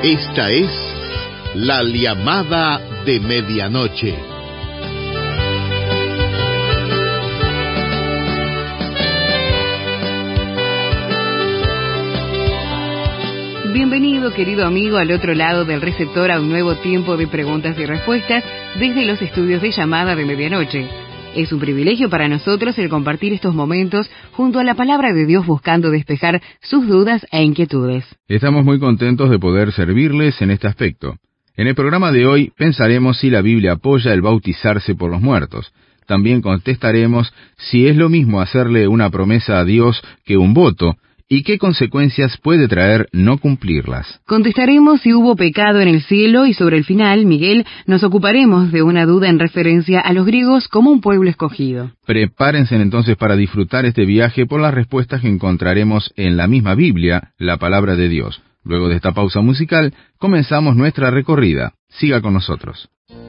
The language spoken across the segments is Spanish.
Esta es la llamada de medianoche. Bienvenido, querido amigo, al otro lado del receptor a un nuevo tiempo de preguntas y respuestas desde los estudios de llamada de medianoche. Es un privilegio para nosotros el compartir estos momentos junto a la palabra de Dios buscando despejar sus dudas e inquietudes. Estamos muy contentos de poder servirles en este aspecto. En el programa de hoy pensaremos si la Biblia apoya el bautizarse por los muertos. También contestaremos si es lo mismo hacerle una promesa a Dios que un voto, y qué consecuencias puede traer no cumplirlas. Contestaremos si hubo pecado en el cielo y sobre el final, Miguel, nos ocuparemos de una duda en referencia a los griegos como un pueblo escogido. Prepárense entonces para disfrutar este viaje por las respuestas que encontraremos en la misma Biblia, la palabra de Dios. Luego de esta pausa musical, comenzamos nuestra recorrida. Siga con nosotros.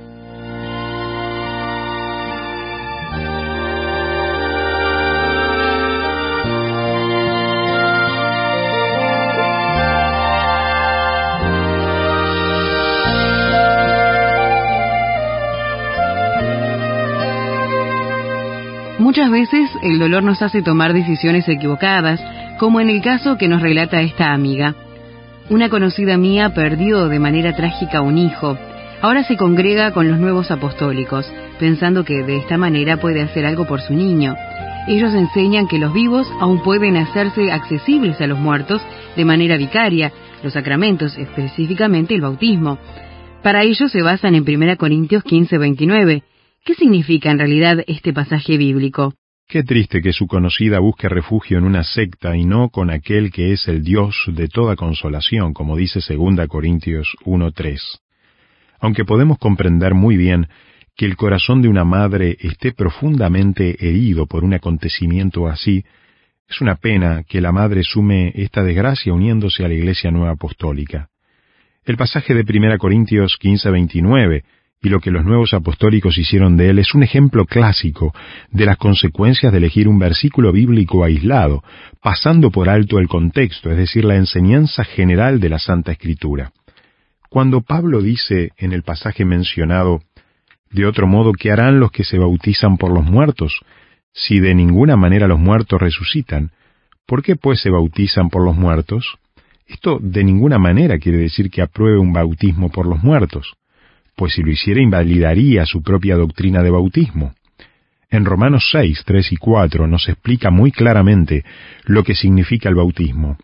Muchas veces el dolor nos hace tomar decisiones equivocadas, como en el caso que nos relata esta amiga. Una conocida mía perdió de manera trágica un hijo. Ahora se congrega con los nuevos apostólicos, pensando que de esta manera puede hacer algo por su niño. Ellos enseñan que los vivos aún pueden hacerse accesibles a los muertos de manera vicaria, los sacramentos, específicamente el bautismo. Para ello se basan en 1 Corintios 15:29. ¿Qué significa en realidad este pasaje bíblico? Qué triste que su conocida busque refugio en una secta y no con aquel que es el Dios de toda consolación, como dice 2 Corintios 1:3. Aunque podemos comprender muy bien que el corazón de una madre esté profundamente herido por un acontecimiento así, es una pena que la madre sume esta desgracia uniéndose a la Iglesia Nueva Apostólica. El pasaje de 1 Corintios 15:29 y lo que los nuevos apostólicos hicieron de él es un ejemplo clásico de las consecuencias de elegir un versículo bíblico aislado, pasando por alto el contexto, es decir, la enseñanza general de la Santa Escritura. Cuando Pablo dice en el pasaje mencionado, de otro modo, ¿qué harán los que se bautizan por los muertos? Si de ninguna manera los muertos resucitan, ¿por qué pues se bautizan por los muertos? Esto de ninguna manera quiere decir que apruebe un bautismo por los muertos, pues si lo hiciera invalidaría su propia doctrina de bautismo. En Romanos 6, 3 y 4 nos explica muy claramente lo que significa el bautismo.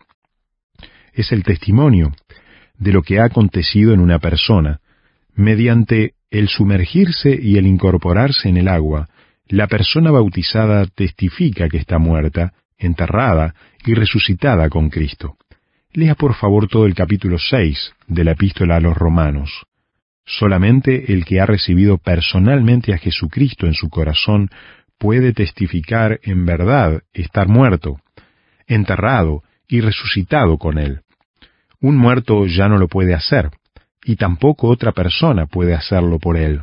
Es el testimonio de lo que ha acontecido en una persona. Mediante el sumergirse y el incorporarse en el agua, la persona bautizada testifica que está muerta, enterrada y resucitada con Cristo. Lea por favor todo el capítulo 6 de la Epístola a los Romanos. Solamente el que ha recibido personalmente a Jesucristo en su corazón puede testificar en verdad estar muerto, enterrado y resucitado con él. Un muerto ya no lo puede hacer, y tampoco otra persona puede hacerlo por él.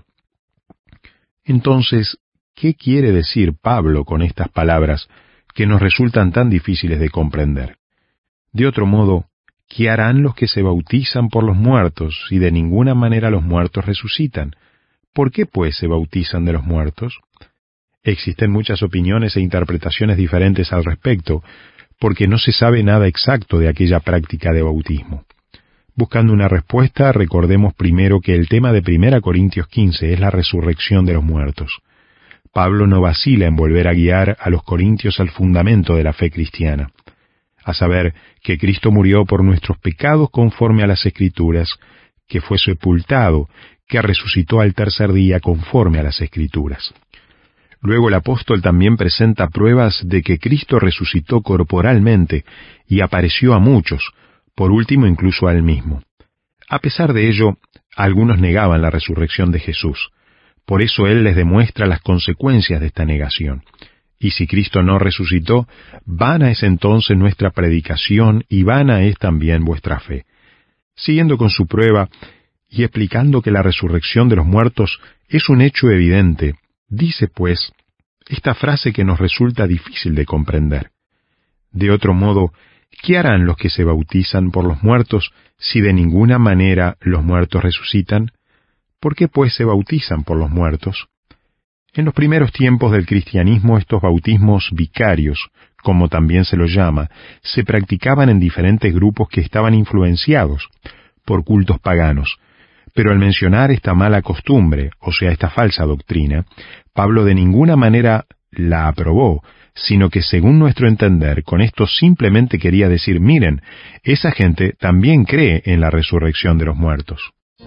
Entonces, ¿qué quiere decir Pablo con estas palabras que nos resultan tan difíciles de comprender? De otro modo, ¿qué harán los que se bautizan por los muertos si de ninguna manera los muertos resucitan? ¿Por qué pues se bautizan de los muertos? Existen muchas opiniones e interpretaciones diferentes al respecto, porque no se sabe nada exacto de aquella práctica de bautismo. Buscando una respuesta, recordemos primero que el tema de 1 Corintios 15 es la resurrección de los muertos. Pablo no vacila en volver a guiar a los corintios al fundamento de la fe cristiana, a saber, que Cristo murió por nuestros pecados conforme a las Escrituras, que fue sepultado, que resucitó al tercer día conforme a las Escrituras. Luego el apóstol también presenta pruebas de que Cristo resucitó corporalmente y apareció a muchos, por último incluso a él mismo. A pesar de ello, algunos negaban la resurrección de Jesús. Por eso él les demuestra las consecuencias de esta negación. Y si Cristo no resucitó, vana es entonces nuestra predicación y vana es también vuestra fe. Siguiendo con su prueba y explicando que la resurrección de los muertos es un hecho evidente, dice pues esta frase que nos resulta difícil de comprender. De otro modo, ¿qué harán los que se bautizan por los muertos si de ninguna manera los muertos resucitan? ¿Por qué pues se bautizan por los muertos? En los primeros tiempos del cristianismo, estos bautismos vicarios, como también se los llama, se practicaban en diferentes grupos que estaban influenciados por cultos paganos. Pero al mencionar esta mala costumbre, o sea, esta falsa doctrina, Pablo de ninguna manera la aprobó, sino que según nuestro entender, con esto simplemente quería decir, miren, esa gente también cree en la resurrección de los muertos.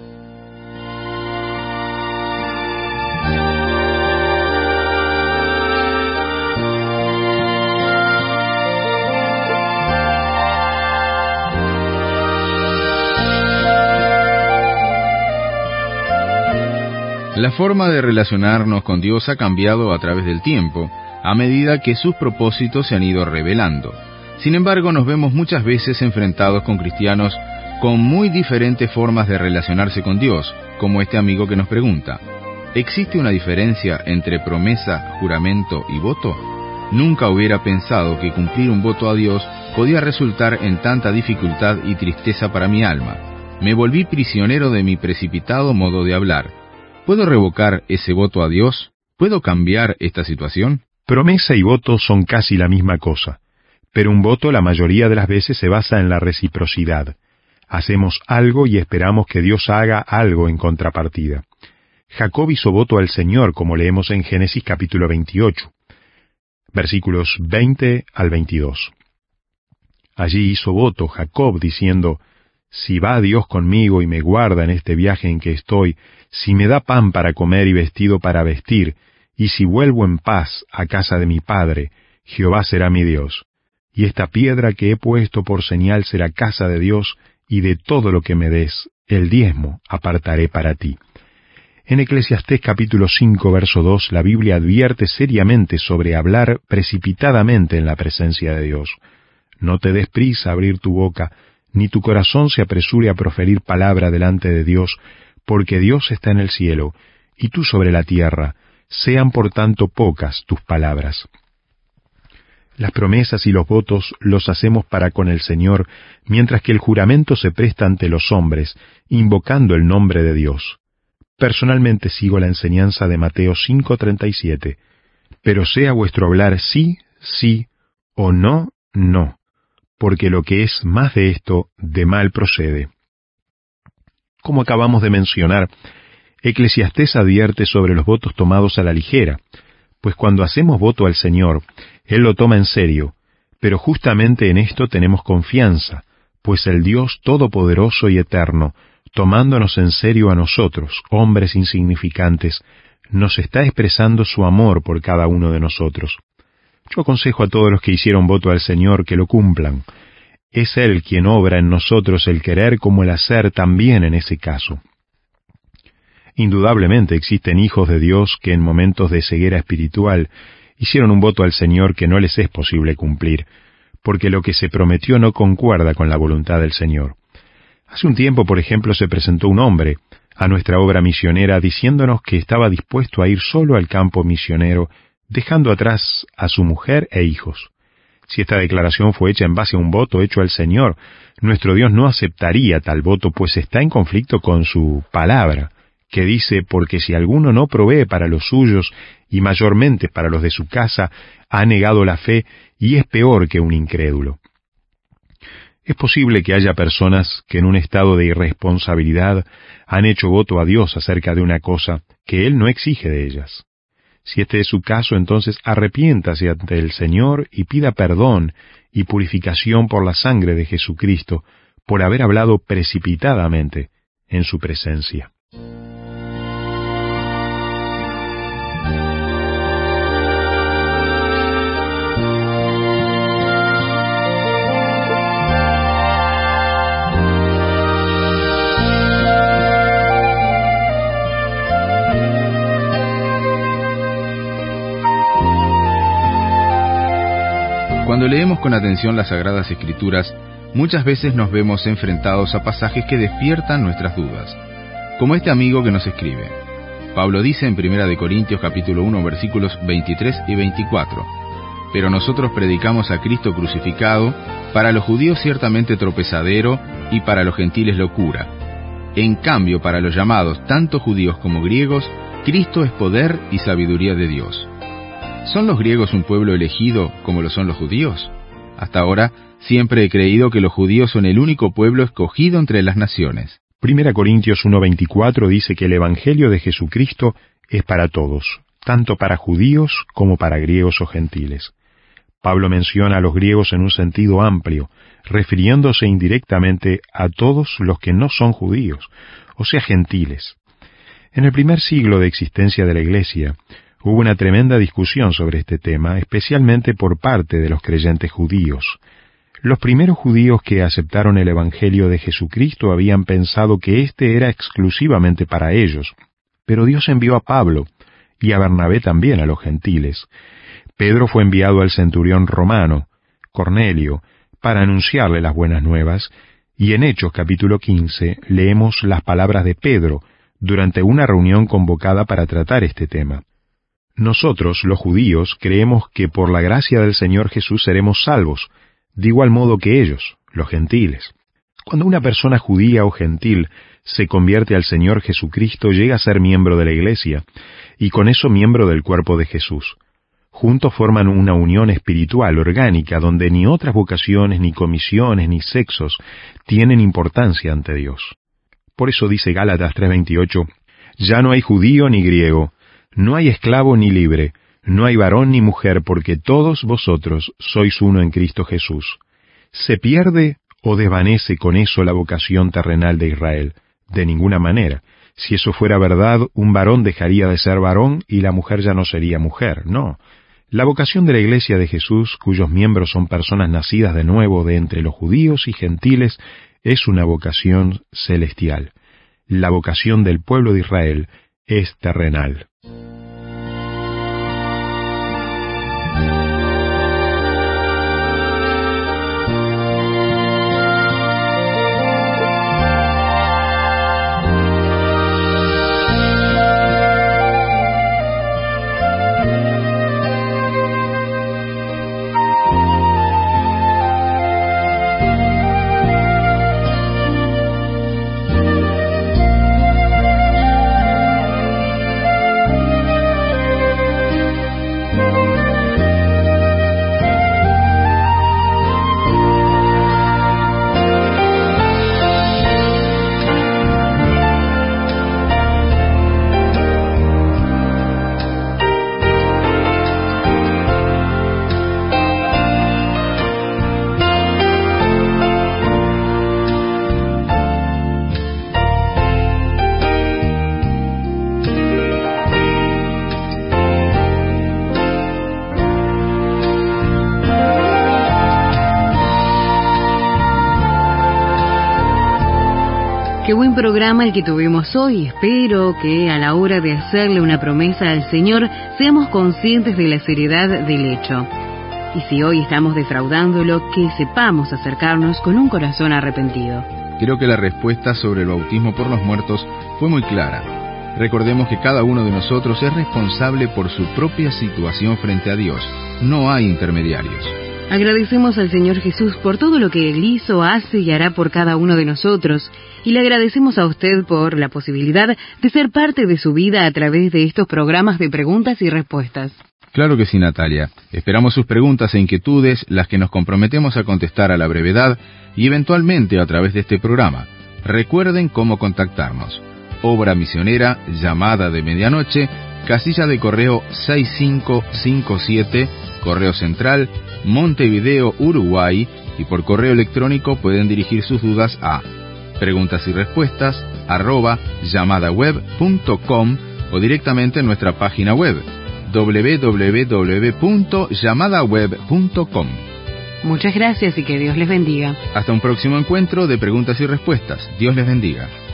La forma de relacionarnos con Dios ha cambiado a través del tiempo, a medida que sus propósitos se han ido revelando. Sin embargo, nos vemos muchas veces enfrentados con cristianos con muy diferentes formas de relacionarse con Dios, como este amigo que nos pregunta, ¿existe una diferencia entre promesa, juramento y voto? Nunca hubiera pensado que cumplir un voto a Dios podía resultar en tanta dificultad y tristeza para mi alma. Me volví prisionero de mi precipitado modo de hablar. ¿Puedo revocar ese voto a Dios? ¿Puedo cambiar esta situación? Promesa y voto son casi la misma cosa, pero un voto la mayoría de las veces se basa en la reciprocidad. Hacemos algo y esperamos que Dios haga algo en contrapartida. Jacob hizo voto al Señor, como leemos en Génesis capítulo 28, versículos 20 al 22. Allí hizo voto Jacob diciendo, «Si va Dios conmigo y me guarda en este viaje en que estoy, si me da pan para comer y vestido para vestir, y si vuelvo en paz a casa de mi padre, Jehová será mi Dios. Y esta piedra que he puesto por señal será casa de Dios, y de todo lo que me des, el diezmo apartaré para ti». En Eclesiastés capítulo 5, verso 2, la Biblia advierte seriamente sobre hablar precipitadamente en la presencia de Dios. No te des prisa a abrir tu boca, ni tu corazón se apresure a proferir palabra delante de Dios, porque Dios está en el cielo, y tú sobre la tierra, sean por tanto pocas tus palabras. Las promesas y los votos los hacemos para con el Señor, mientras que el juramento se presta ante los hombres, invocando el nombre de Dios. Personalmente sigo la enseñanza de Mateo 5:37, pero sea vuestro hablar sí, sí, o no, no, porque lo que es más de esto, de mal procede. Como acabamos de mencionar, Eclesiastés advierte sobre los votos tomados a la ligera, pues cuando hacemos voto al Señor, Él lo toma en serio, pero justamente en esto tenemos confianza, pues el Dios Todopoderoso y Eterno, tomándonos en serio a nosotros, hombres insignificantes, nos está expresando su amor por cada uno de nosotros. Yo aconsejo a todos los que hicieron voto al Señor que lo cumplan. Es Él quien obra en nosotros el querer como el hacer también en ese caso. Indudablemente existen hijos de Dios que en momentos de ceguera espiritual hicieron un voto al Señor que no les es posible cumplir, porque lo que se prometió no concuerda con la voluntad del Señor. Hace un tiempo, por ejemplo, se presentó un hombre a nuestra obra misionera diciéndonos que estaba dispuesto a ir solo al campo misionero, dejando atrás a su mujer e hijos. Si esta declaración fue hecha en base a un voto hecho al Señor, nuestro Dios no aceptaría tal voto, pues está en conflicto con su palabra, que dice, porque si alguno no provee para los suyos, y mayormente para los de su casa, ha negado la fe y es peor que un incrédulo. Es posible que haya personas que en un estado de irresponsabilidad han hecho voto a Dios acerca de una cosa que Él no exige de ellas. Si este es su caso, entonces arrepiéntase ante el Señor y pida perdón y purificación por la sangre de Jesucristo por haber hablado precipitadamente en su presencia. Cuando leemos con atención las Sagradas Escrituras, muchas veces nos vemos enfrentados a pasajes que despiertan nuestras dudas, como este amigo que nos escribe. Pablo dice en 1 Corintios capítulo 1 versículos 23 y 24, «Pero nosotros predicamos a Cristo crucificado, Para los judíos ciertamente tropezadero y para los gentiles locura. En cambio, para los llamados, tanto judíos como griegos, Cristo es poder y sabiduría de Dios. ¿Son los griegos un pueblo elegido como lo son los judíos? Hasta ahora, siempre he creído que los judíos son el único pueblo escogido entre las naciones. 1 Corintios 1:24 dice que el Evangelio de Jesucristo es para todos, tanto para judíos como para griegos o gentiles. Pablo menciona a los griegos en un sentido amplio, refiriéndose indirectamente a todos los que no son judíos, o sea, gentiles. En el primer siglo de existencia de la Iglesia, hubo una tremenda discusión sobre este tema, especialmente por parte de los creyentes judíos. Los primeros judíos que aceptaron el Evangelio de Jesucristo habían pensado que éste era exclusivamente para ellos, pero Dios envió a Pablo, y a Bernabé también a los gentiles. Pedro fue enviado al centurión romano, Cornelio, para anunciarle las buenas nuevas, y en Hechos capítulo 15 leemos las palabras de Pedro durante una reunión convocada para tratar este tema. Nosotros, los judíos, creemos que por la gracia del Señor Jesús seremos salvos, de igual modo que ellos, los gentiles. Cuando una persona judía o gentil se convierte al Señor Jesucristo, llega a ser miembro de la Iglesia, y con eso miembro del cuerpo de Jesús. Juntos forman una unión espiritual orgánica donde ni otras vocaciones, ni comisiones, ni sexos tienen importancia ante Dios. Por eso dice Gálatas 3:28, «Ya no hay judío ni griego, no hay esclavo ni libre, no hay varón ni mujer, porque todos vosotros sois uno en Cristo Jesús». ¿Se pierde o desvanece con eso la vocación terrenal de Israel? De ninguna manera. Si eso fuera verdad, un varón dejaría de ser varón y la mujer ya no sería mujer. No. La vocación de la Iglesia de Jesús, cuyos miembros son personas nacidas de nuevo de entre los judíos y gentiles, es una vocación celestial. La vocación del pueblo de Israel es terrenal. Qué buen programa el que tuvimos hoy. Espero que a la hora de hacerle una promesa al Señor seamos conscientes de la seriedad del hecho. Y si hoy estamos defraudándolo, que sepamos acercarnos con un corazón arrepentido. Creo que la respuesta sobre el bautismo por los muertos fue muy clara. Recordemos que cada uno de nosotros es responsable por su propia situación frente a Dios. No hay intermediarios. Agradecemos al Señor Jesús por todo lo que Él hizo, hace y hará por cada uno de nosotros. Y le agradecemos a usted por la posibilidad de ser parte de su vida a través de estos programas de preguntas y respuestas. Claro que sí, Natalia. Esperamos sus preguntas e inquietudes, las que nos comprometemos a contestar a la brevedad y eventualmente a través de este programa. Recuerden cómo contactarnos. Obra Misionera, Llamada de Medianoche, casilla de correo 6557, Correo Central, Montevideo, Uruguay, y por correo electrónico pueden dirigir sus dudas a preguntas y respuestas @llamadaweb.com o directamente en nuestra página web www.llamadaweb.com. Muchas gracias y que Dios les bendiga. Hasta un próximo encuentro de preguntas y respuestas. Dios les bendiga.